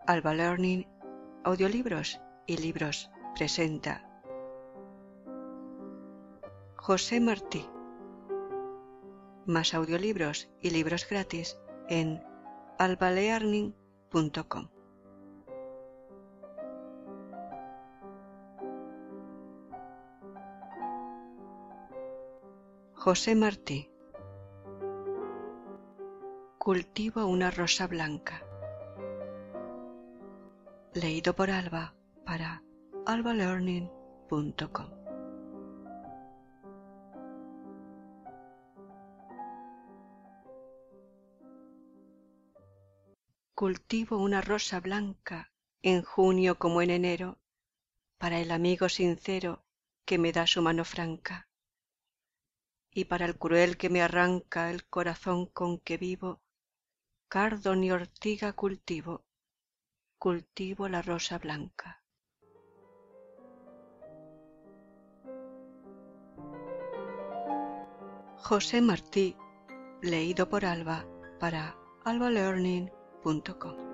Alba Learning, audiolibros y libros presenta José Martí. Más audiolibros y libros gratis en albalearning.com. José Martí. Cultivo una rosa blanca. Leído por Alba para albalearning.com. Cultivo una rosa blanca en junio como en enero, para el amigo sincero que me da su mano franca, y para el cruel que me arranca el corazón con que vivo, cardo ni ortiga cultivo la rosa blanca. José Martí, leído por Alba para albalearning.com.